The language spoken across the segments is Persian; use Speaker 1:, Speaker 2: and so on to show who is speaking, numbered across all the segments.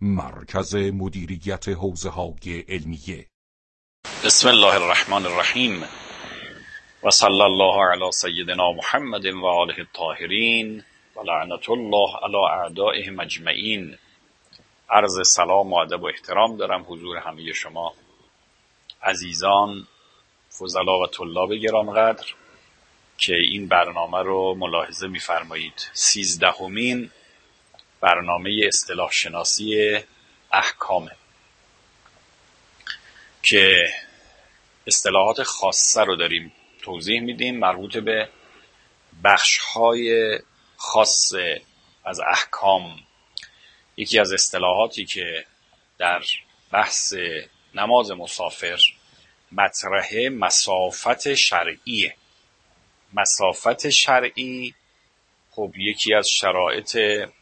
Speaker 1: مرکز مدیریت حوزه‌های علمیه.
Speaker 2: بسم الله الرحمن الرحیم و صلی الله علی سیدنا محمد و آله الطاهرین و لعنت الله علی اعدائهم اجمعین. عرض سلام و ادب و احترام دارم حضور همه شما عزیزان، فضلا و طلاب گرانقدر که این برنامه رو ملاحظه می‌فرمایید. 13مین برنامه اصطلاح شناسی احکامه که اصطلاحات خاصه رو داریم توضیح میدیم مربوط به بخش‌های خاص از احکام. یکی از اصطلاحاتی که در بحث نماز مسافر مطرحه مسافت شرعیه. مسافت شرعی خب یکی از شرایط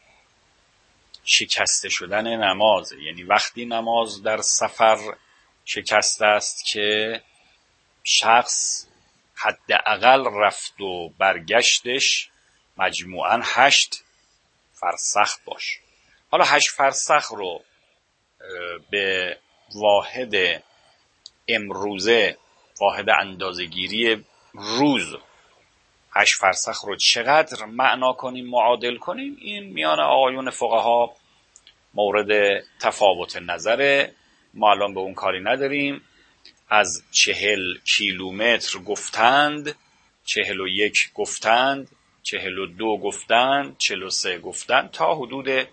Speaker 2: شکسته شدن نمازه، یعنی وقتی نماز در سفر شکسته است که شخص حداقل رفت و برگشتش مجموعاً 8 فرسخ باشه. حالا 8 فرسخ رو به واحد امروزه، واحد اندازه‌گیری روز، 8 فرسخ رو چقدر معنا کنیم، معادل کنیم، این میان آقایون فقها مورد تفاوت نظره. ما الان به اون کاری نداریم. از 40 کیلومتر گفتند، 41 گفتند، 42 گفتند، 43 گفتند، تا حدود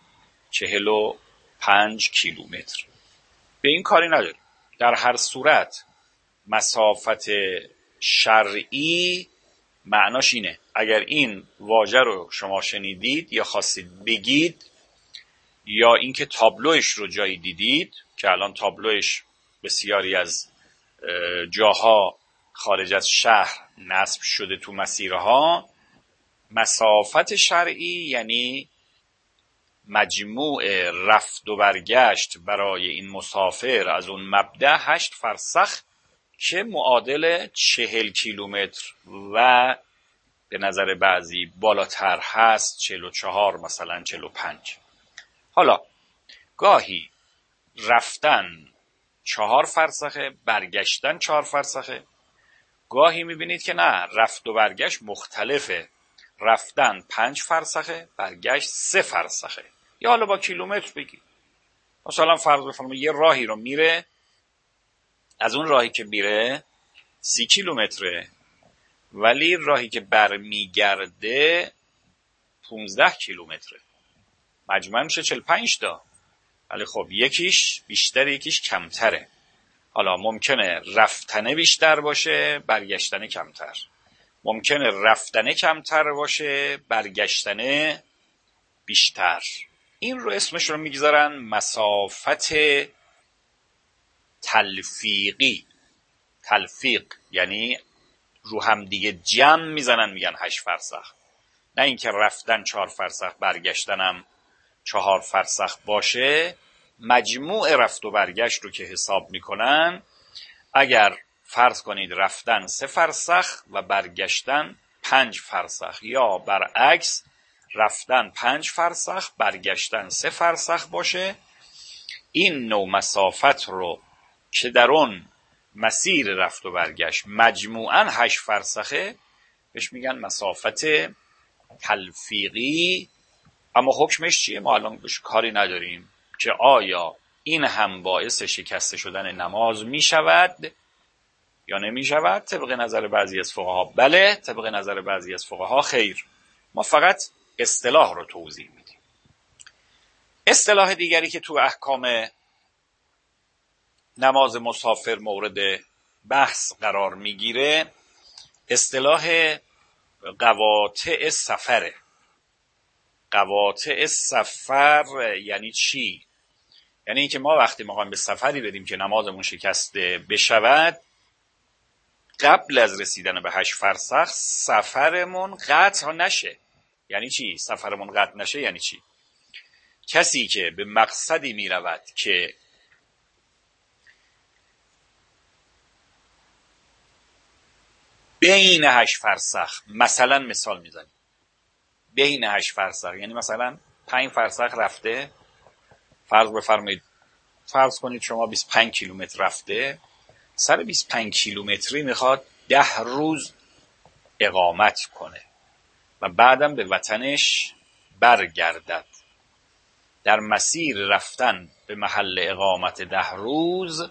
Speaker 2: 45 کیلومتر. به این کاری نداریم. در هر صورت مسافت شرعی معناش اینه. اگر این واژه رو شما شنیدید یا خواستید بگید یا اینکه تابلوش رو جایی دیدید که الان تابلوش بسیاری از جاها خارج از شهر نصب شده تو مسیرها، مسافت شرعی یعنی مجموع رفت و برگشت برای این مسافر از اون مبدأ 8 فرسخ که معادل 40 کیلومتر و به نظر بعضی بالاتر هست، 44 مثلا 45. حالا گاهی رفتن 4 فرسخه، برگشتن 4 فرسخه. گاهی میبینید که نه، رفت و برگشت مختلفه. رفتن 5 فرسخه، برگشت 3 فرسخه. یا حالا با کیلومتر بگید. مثلا فرض بفرمایید یه راهی رو میره، از اون راهی که میره 30 کیلومتره، ولی راهی که برمیگرده 15 کیلومتره. مجموعاً میشه 45 تا. ولی خب یکیش بیشتر، یکیش کمتره. حالا ممکنه رفتنه بیشتر باشه، برگشتنه کمتر. ممکنه رفتنه کمتر باشه، برگشتنه بیشتر. این رو اسمش رو میگذارن مسافت تلفیقی. تلفیق یعنی رو هم دیگه جمع میزنن، میگن 8 فرسخ. نه اینکه رفتن 4 فرسخ برگشتنم 4 فرسخ باشه. مجموع رفت و برگشت رو که حساب میکنن، اگر فرض کنید رفتن 3 فرسخ و برگشتن 5 فرسخ، یا برعکس رفتن 5 فرسخ برگشتن 3 فرسخ باشه، این نوع مسافت رو که در اون مسیر رفت و برگشت مجموعاً 8 فرسخه بهش میگن مسافت تلفیقی. اما حکمش چیه؟ ما الان بهش کاری نداریم که آیا این هم باعث شکسته شدن نماز می شود یا نمی شود. طبق نظر بعضی از فقها بله، طبق نظر بعضی از فقها خیر. ما فقط اصطلاح رو توضیح میدیم. اصطلاح دیگری که تو احکام نماز مسافر مورد بحث قرار میگیره اصطلاح قواطع سفره. قواطع سفر یعنی چی؟ یعنی اینکه ما وقتی میخوایم به سفری بریم که نمازمون شکسته بشود، قبل از رسیدن به 8 فرسخ سفرمون قطع نشه. یعنی چی سفرمون قطع نشه؟ یعنی چی؟ کسی که به مقصدی میرود که بین 8 فرسخ، مثلا مثال میزنیم، بین 8 فرسخ یعنی مثلا 5 فرسخ رفته، فرض کنید شما 25 کیلومتر رفته، سر 25 کیلومتری میخواد 10 روز اقامت کنه و بعدم به وطنش برگردد. در مسیر رفتن به محل اقامت 10 روز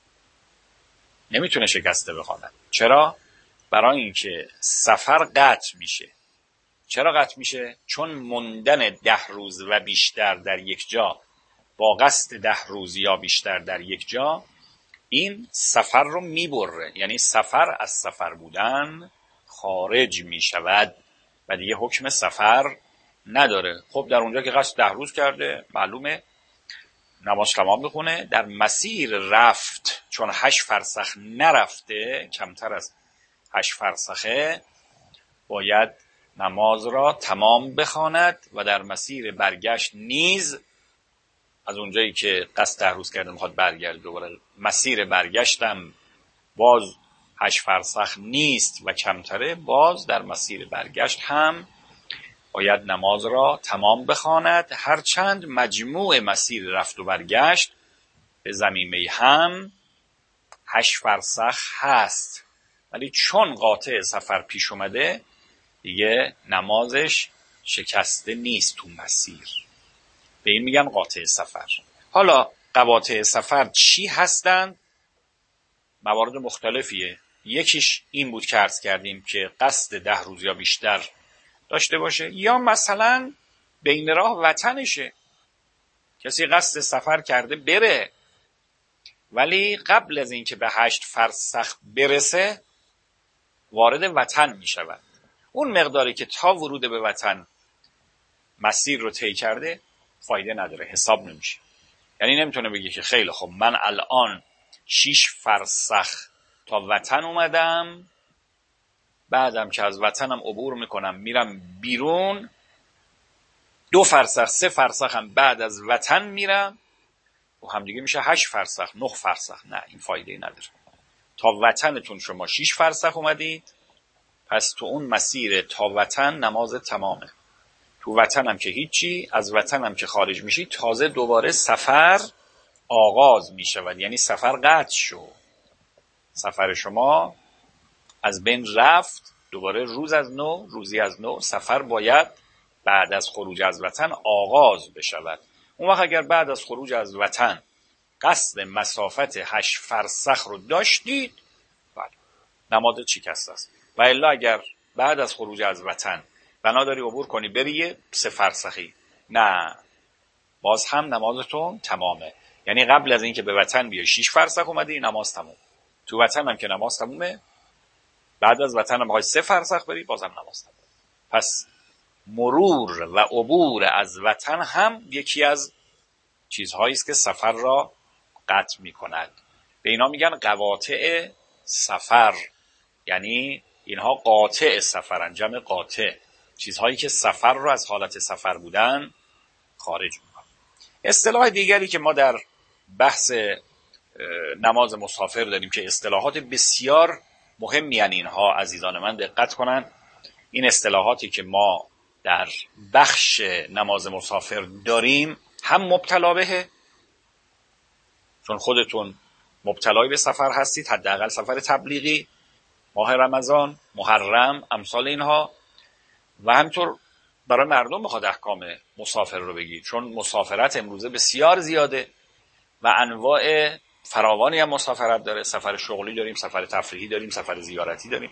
Speaker 2: نمیتونه شکسته بخواند. چرا؟ برای اینکه سفر قطع میشه. چرا قطع میشه؟ چون موندن 10 روز و بیشتر در یک جا با قصد 10 روز یا بیشتر در یک جا این سفر رو میبره، یعنی سفر از سفر بودن خارج میشود و دیگه حکم سفر نداره. خب در اونجا که قصد 10 روز کرده معلومه نماز تمام بخونه. در مسیر رفت چون 8 فرسخ نرفته، کمتر از 8 فرسخه، باید نماز را تمام بخواند و در مسیر برگشت نیز از اونجایی که قصد 10 روز کرده میخواد برگرد دوباره مسیر برگشتم باز 8 فرسخ نیست و کمتره، باز در مسیر برگشت هم باید نماز را تمام بخواند، هرچند مجموع مسیر رفت و برگشت به ضمیمه هم 8 فرسخ هست، ولی چون قاطع سفر پیش اومده دیگه نمازش شکسته نیست تو مسیر، به این میگن قاطع سفر. حالا قواطع سفر چی هستند؟ موارد مختلفیه. یکیش این بود که عرض کردیم که قصد 10 روز یا بیشتر داشته باشه، یا مثلا بین راه وطنشه، کسی قصد سفر کرده بره ولی قبل از اینکه به 8 فرسخ برسه وارد وطن می شود. اون مقداری که تا ورود به وطن مسیر رو طی کرده فایده نداره، حساب نمیشه. یعنی نمیتونه بگی که خیلی خب من الان 6 فرسخ تا وطن اومدم، بعدم که از وطنم عبور میکنم میرم بیرون 2 فرسخ 3 فرسخ هم بعد از وطن میرم و همدیگه میشه 8 فرسخ 9 فرسخ. نه، این فایده نداره. تا وطنتون شما 6 فرسخ اومدید، پس تو اون مسیر تا وطن نماز تمامه. تو وطن هم که هیچی، از وطن هم که خارج میشی تازه دوباره سفر آغاز میشود، یعنی سفر قطع شد، سفر شما از بین رفت، دوباره روز از نو روزی از نو سفر باید بعد از خروج از وطن آغاز بشود. اون وقت اگر بعد از خروج از وطن قصد مسافت 8 فرسخ رو داشتید، بله نماز شکسته است. و الا اگر بعد از خروج از وطن بنا داری عبور کنی بری 3 فرسخی، نه، باز هم نمازتون تمامه. یعنی قبل از اینکه به وطن بیای 6 فرسخ اومدی نماز تمام، تو وطن هم که نماز تمومه، بعد از وطن هم بخوای 3 فرسخ بری بازم نماز تمام. پس مرور و عبور از وطن هم یکی از چیزهایی است که سفر را قطع می‌کند. به اینا میگن قواطع سفر، یعنی اینها قاطع سفرن، جمع قاطع، چیزهایی که سفر را از حالت سفر بودن خارج می‌کنن. اصطلاح دیگری که ما در بحث نماز مسافر داریم که اصطلاحات بسیار مهمی ان، اینها عزیزان من دقت کنن، این اصطلاحاتی که ما در بخش نماز مسافر داریم هم مبتلا بهه، چون خودتون مبتلای به سفر هستید، حداقل سفر تبلیغی، ماه رمضان، محرم، امثال اینها، و همینطور برای مردم میخواد احکام مسافر رو بگید، چون مسافرت امروزه بسیار زیاده و انواع فراوانی هم مسافرت داره. سفر شغلی داریم، سفر تفریحی داریم، سفر زیارتی داریم،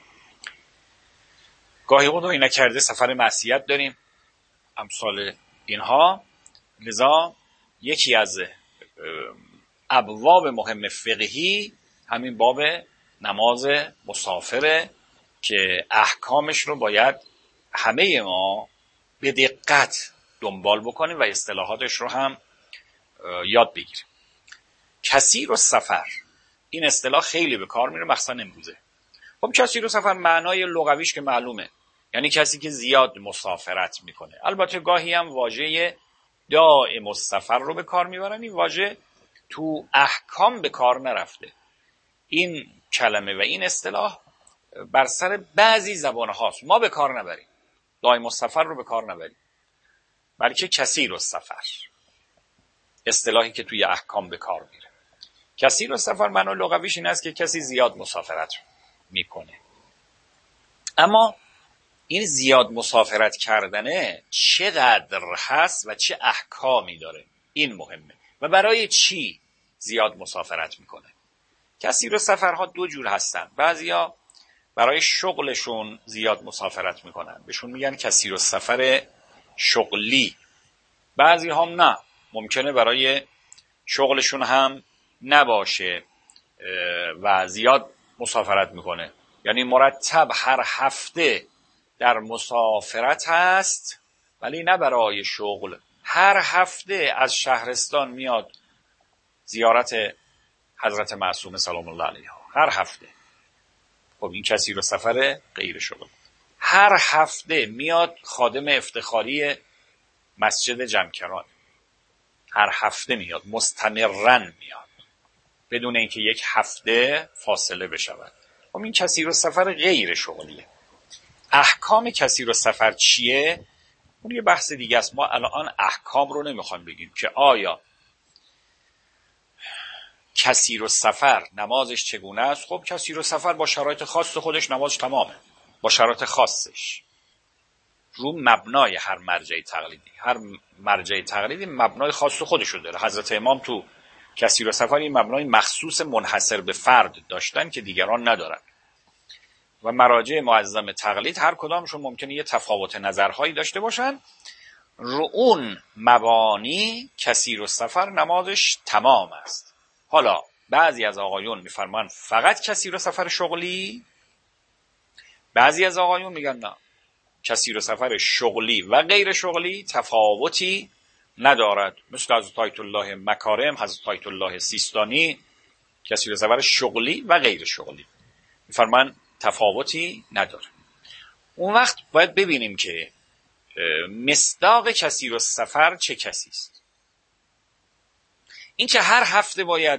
Speaker 2: گاهی خدایی نکرده سفر معصیت داریم، امثال اینها. لذا یکی از ابواب مهم فقهی همین باب نماز مسافره که احکامش رو باید همه ما به دقت دنبال بکنیم و اصطلاحاتش رو هم یاد بگیریم. کثیر السفر، این اصطلاح خیلی به کار میره مخصوصا امروزه. خب کثیر السفر معنای لغویش که معلومه، یعنی کسی که زیاد مسافرت میکنه. البته گاهی هم واژه دائم السفر رو به کار میبرن، این واژه تو احکام به کار نرفته. این کلمه و این اصطلاح بر سر بعضی زبان هاست، ما به کار نبریم، دائم السفر رو به کار نبریم، بلکه کثیر السفر. اصطلاحی که توی احکام به کار میره. کثیر السفر معنی لغویش این است که کسی زیاد مسافرت میکنه. اما این زیاد مسافرت کردنه چقدر هست و چه احکامی داره، این مهمه. و برای چی زیاد مسافرت میکنه؟ کثیر السفرها دو جور هستن. بعضیا برای شغلشون زیاد مسافرت میکنن، بهشون میگن کثیر السفر شغلی. بعضی هم نه، ممکنه برای شغلشون هم نباشه و زیاد مسافرت میکنه، یعنی مرتب هر هفته در مسافرت هست ولی نه برای شغل. هر هفته از شهرستان میاد زیارت حضرت معصومه سلام الله علیها، هر هفته. خب این کثیر السفر غیر شغل. هر هفته میاد خادم افتخاری مسجد جمکران، هر هفته میاد، مستمرن میاد بدون اینکه یک هفته فاصله بشود. خب این کثیر السفر غیر شغلیه. احکام کثیر السفر چیه؟ اون یه بحث دیگه است. ما الان احکام رو نمیخوایم بگیم که آیا کثیر السفر نمازش چگونه است. خب کثیر السفر با شرایط خاص خودش نماز تمامه، با شرایط خاصش، رو مبنای هر مرجع تقلیدی. هر مرجع تقلیدی مبنای خاص خودشو داره. حضرت امام تو کثیر السفر این مبنای مخصوص منحصر به فرد داشتن که دیگران ندارن. و مراجع معظم تقلید هر کدامشون ممکنه یه تفاوت نظرهایی داشته باشن، رو اون مبانی کثیر السفر نمازش تمام است. حالا بعضی از آقایون میفرمان فقط کثیر السفر شغلی، بعضی از آقایون میگن نه، کثیر السفر شغلی و غیر شغلی تفاوتی ندارد. مثل حضرت آیت الله مکارم، حضرت آیت الله سیستانی، کثیر السفر شغلی و غیر شغلی میفرمان تفاوتی نداره. اون وقت باید ببینیم که مصداق کثیر السفر چه کسی است. این که هر هفته باید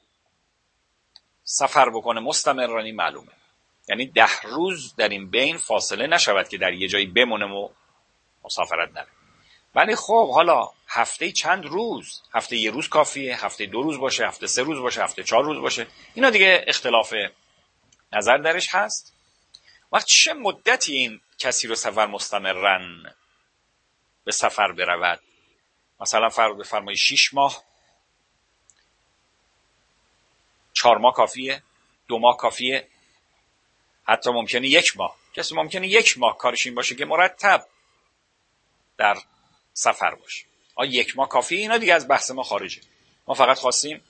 Speaker 2: سفر بکنه مستمرانی معلومه، یعنی 10 روز در این بین فاصله نشود که در یه جایی بمونه و مسافرت نره. ولی خب حالا هفته چند روز، هفته 1 روز کافیه، هفته 2 روز باشه، هفته 3 روز باشه، هفته 4 روز باشه، اینا دیگه اختلاف نظر درش هست. وقت چه مدتی این کثیر السفر مستمرن به سفر برود؟ مثلا فرض بفرمایید 6 ماه، 4 ماه کافیه، 2 ماه کافیه، حتی ممکنه 1 ماه. کسی ممکنه 1 ماه کارش این باشه که مرتب در سفر باشه. 1 ماه کافیه؟ اینا دیگه از بحث ما خارجه. ما فقط خواستیم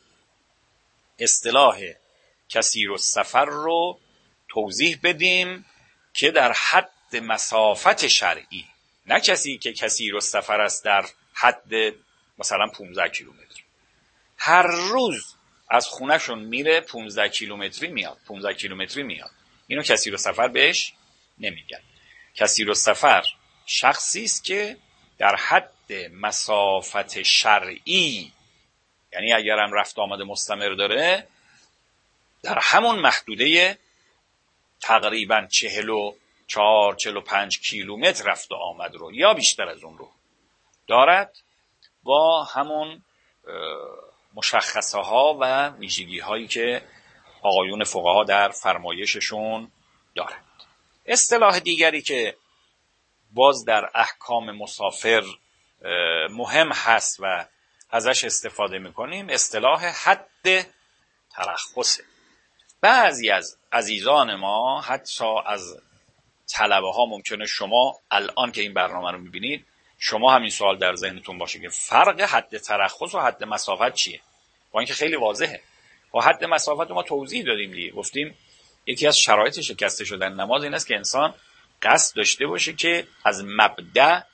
Speaker 2: اصطلاح کثیر السفر رو توضیح بدیم که در حد مسافت شرعی، نه کسی که کثیر السفر است در حد مثلا 15 کیلومتر، هر روز از خونهشون میره 15 کیلومتری میاد، 15 کیلومتری میاد، اینو کثیر السفر بهش نمیگن. کثیر السفر شخصی است که در حد مسافت شرعی، یعنی اگر هم رفت آمد مستمر داره، در همون محدوده تقریبا 44-45 کیلومتر رفت و آمد رو یا بیشتر از اون رو دارد، با همون مشخصه ها و ویژگی هایی که آقایون فقها در فرمایششون دارند. اصطلاح دیگری که باز در احکام مسافر مهم هست و ازش استفاده میکنیم اصطلاح حد ترخصه. بعضی از عزیزان ما، حتی از طلبه ها، ممکنه شما الان که این برنامه رو میبینید شما همین سوال در ذهنتون باشه که فرق حد ترخص و حد مسافت چیه؟ با اینکه خیلی واضحه. با حد مسافت ما توضیح دادیم دیگه، گفتیم یکی از شرایط شکسته شدن نماز این است که انسان قصد داشته باشه که از مبدأ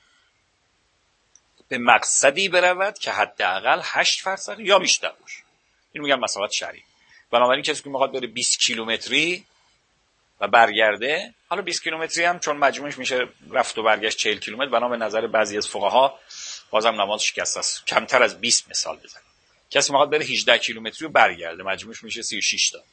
Speaker 2: به مقصدی برود که حداقل 8 فرسخ یا بیشتر باشه. این میگن مسافت شرعی. بنابراین کسی که میخواد بره 20 کیلومتری و برگرده، حالا 20 کیلومتری هم چون مجموعش میشه رفت و برگشت 40 کیلومتر، بنا به نظر بعضی از فقها بازم نماز شکسته است. کمتر از 20 مثال بزن. کسی میخواد بره 18 کیلومتری و برگرده، مجموعش میشه 36 تا.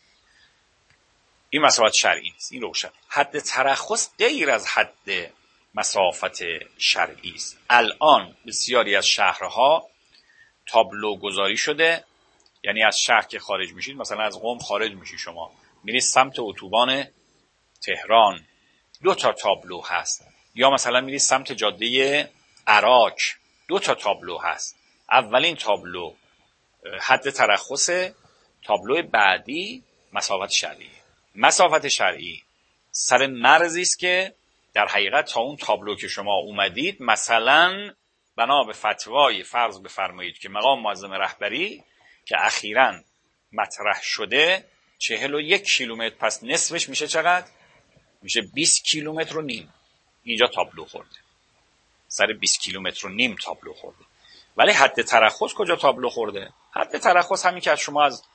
Speaker 2: این مسافت شرعی نیست، این روشن. حد ترخص غیر از حد مسافت شرعی است. الان بسیاری از شهرها تابلو گذاری شده. یعنی از شهر که خارج میشید، مثلا از قم خارج میشید، شما میرید سمت اتوبان تهران، 2 تابلو هست. یا مثلا میرید سمت جاده عراق، 2 تابلو هست. اولین تابلو حد ترخص، تابلو بعدی مسافت شرعی. مسافت شرعی سر مرزی است که در حقیقت تا اون تابلو که شما اومدید، مثلا بنا به فتوای فرض بفرمایید که مقام معظم رهبری که اخیراً مطرح شده 41 کیلومتر، پس نصفش میشه چقدر؟ میشه 20 کیلومتر و نیم. اینجا تابلو خورده، سر 20 کیلومتر و نیم تابلو خورده. ولی حد ترخص کجا تابلو خورده؟ حد ترخص همین که از شما از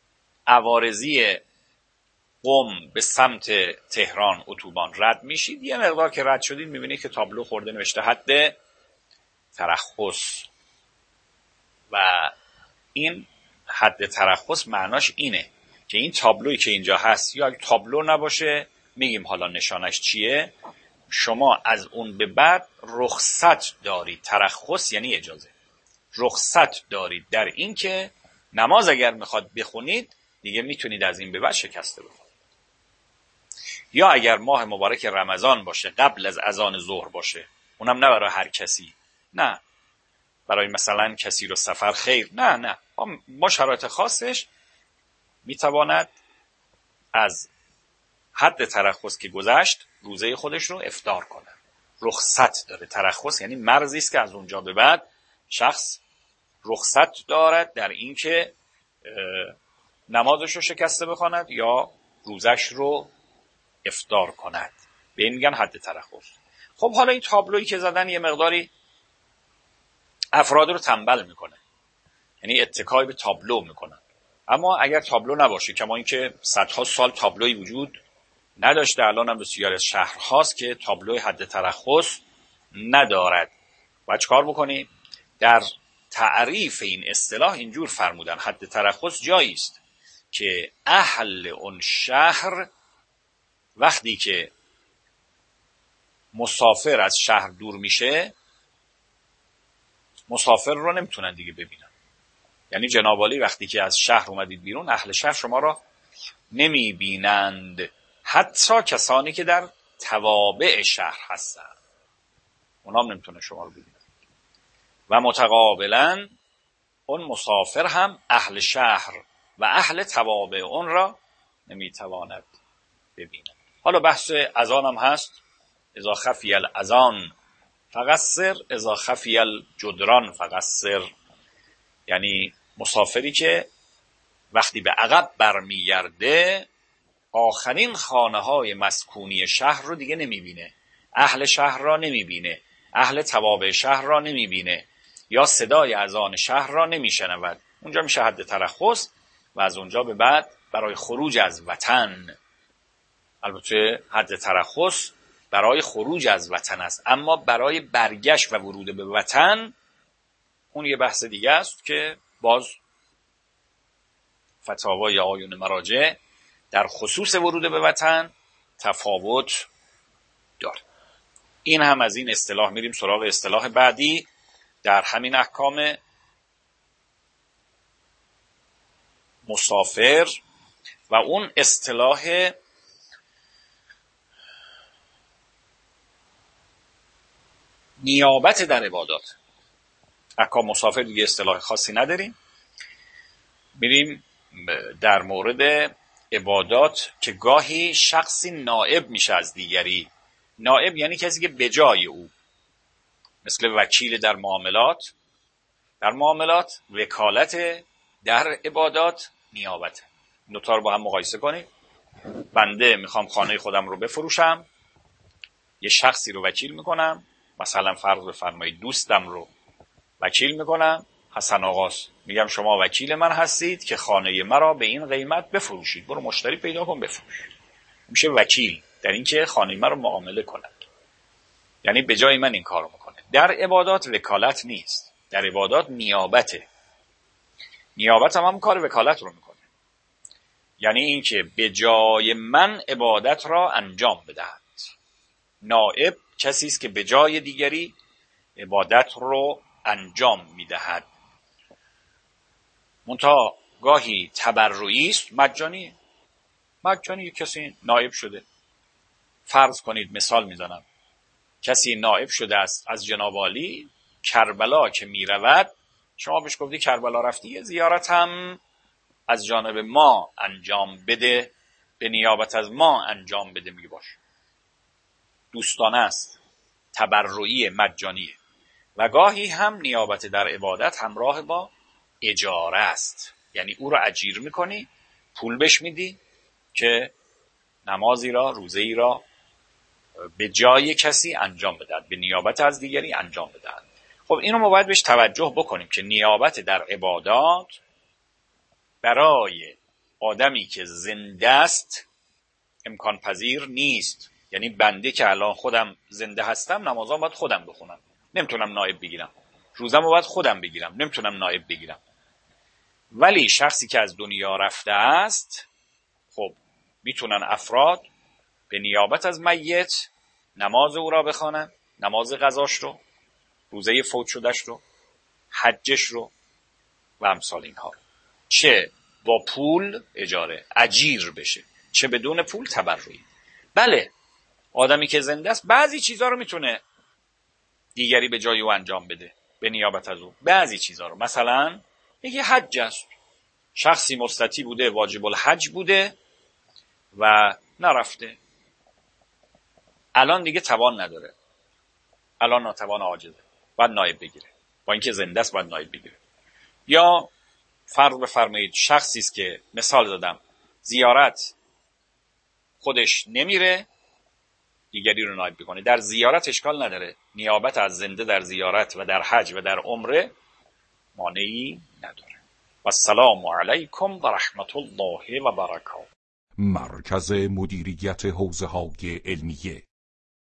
Speaker 2: عوارضی قم به سمت تهران اتوبان رد میشید، یه مقدار که رد شدید میبینید که تابلو خورده نوشته حد ترخص. و این حد ترخص معناش اینه که این تابلویی که اینجا هست، یا تابلو نباشه میگیم حالا نشانش چیه، شما از اون به بعد رخصت دارید. ترخص یعنی اجازه، رخصت دارید در این که نماز اگر میخواد بخونید دیگه میتونید از این به بعد شکسته بخونید. یا اگر ماه مبارک رمضان باشه قبل از اذان ظهر باشه، اونم نه برای هر کسی، نه برای مثلا کسی رو سفر خیر، نه با شرایط خاصش میتواند از حد ترخص که گذشت روزه خودش رو افطار کنه. رخصت داره. ترخص یعنی مرزی است که از اونجا به بعد شخص رخصت دارد در این که نمازش رو شکسته بخواند یا روزش رو افطار کند. به این میگن حد ترخص. خب حالا این تابلویی که زدن یه مقداری افراد رو تنبل میکنه، یعنی اتکای به تابلو میکنن. اما اگر تابلو نباشه، کما اینکه صدها سال تابلوی وجود نداشته، الان هم بسیار از شهرهاست که تابلوی حد ترخص ندارد، باید چکار بکنیم؟ در تعریف این اصطلاح اینجور فرمودن: حد ترخص جایی است که اهل اون شهر وقتی که مسافر از شهر دور میشه، مسافر رو نمیتونن دیگه ببینن. یعنی جناب عالی وقتی که از شهر اومدید بیرون، اهل شهر شما را نمیبینند، حتی کسانی که در توابع شهر هستن اونا هم نمیتونه شما رو ببینن. و متقابلا اون مسافر هم اهل شهر و اهل توابع اون را نمیتواند ببیند. حالا بحث اذان هم هست: اذا خفی الاذان فقصر، اذا خفی الجدران فقصر. یعنی مسافری که وقتی به عقب برمیگرده آخرین خانه‌های مسکونی شهر رو دیگه نمیبینه، اهل شهر را نمیبینه، اهل توابع شهر را نمیبینه، یا صدای اذان شهر را نمیشنود، اونجا میشه حد ترخص. و از اونجا به بعد برای خروج از وطن، البته حد ترخص برای خروج از وطن است، اما برای برگشت و ورود به وطن اون یه بحث دیگه است که باز فتاوای آیون مراجع در خصوص ورود به وطن تفاوت داره. این هم از این اصطلاح. میریم سراغ اصطلاح بعدی در همین احکام مسافر و اون اصطلاح نیابت در عبادات. احکام مسافر دیگه اصطلاح خاصی نداریم. میریم در مورد عبادات که گاهی شخصی نائب میشه از دیگری. نائب یعنی کسی که به جای او، مثل وکیل در معاملات. در معاملات وکالت، در عبادات نیابت. دوتا رو با هم مقایسه کنید. بنده میخوام خانه خودم رو بفروشم، یه شخصی رو وکیل میکنم، مثلا فرض بفرمایید دوستم رو وکیل میکنم، حسن آقاست، میگم شما وکیل من هستید که خانه مرا به این قیمت بفروشید، برو مشتری پیدا کن بفروش. میشه وکیل در این که خانه من رو معامله کند، یعنی به جای من این کار رو میکنه. در عبادات وکالت نیست، در عبادات نیابته. نیابت هم کار وکالت رو میکنه، یعنی این که به جای من عبادت را انجام بدهد. نائب کسی است که به جای دیگری عبادت رو انجام میدهد. منتها گاهی تبرعی است، مجانی کسی نائب شده. فرض کنید، مثال میزنم، کسی نائب شده است از جناب عالی، کربلا که میرود، شما بهش گفتی کربلا رفتی، زیارت هم از جانب ما انجام بده، به نیابت از ما انجام بده، میگه باش. دوستانه است، تبرعی، مجانیه. و گاهی هم نیابت در عبادت همراه با اجاره است، یعنی او را اجیر میکنی، پول بهش میدی که نمازی را، روزه‌ای را به جای کسی انجام بدهد، به نیابت از دیگری انجام بدهد. خب اینو ما باید بهش توجه بکنیم که نیابت در عبادات برای آدمی که زنده است امکان پذیر نیست. یعنی بنده که الان خودم زنده هستم، نمازام باید خودم بخونم، نمیتونم نائب بگیرم. روزم باید خودم بگیرم، نمیتونم نائب بگیرم. ولی شخصی که از دنیا رفته است، خب میتونن افراد به نیابت از میت نماز او را بخوانن، نماز قضاش رو، روزه فوت شدش رو، حجش رو و امثال اینها. چه با پول اجاره اجیر بشه، چه بدون پول تبرعی. بله، آدمی که زنده است بعضی چیزها رو میتونه دیگری به جای او انجام بده به نیابت از او. بعضی چیزها رو، مثلا یکی حج است، شخصی مستطیع بوده، واجب الحج بوده و نرفته، الان دیگه توان نداره، الان ناتوان عاجزه، باید نائب بگیره. با اینکه زنده است باید نائب بگیره. یا فرض بفرمایید شخصی است که مثال دادم زیارت خودش نمیره، دیگری رو نائب بکنه. در زیارت اشکال نداره، نیابت از زنده در زیارت و در حج و در عمره مانعی نداره. و السلام علیکم و رحمت الله و برکاته.
Speaker 1: مرکز مدیریت حوزه‌های علمیه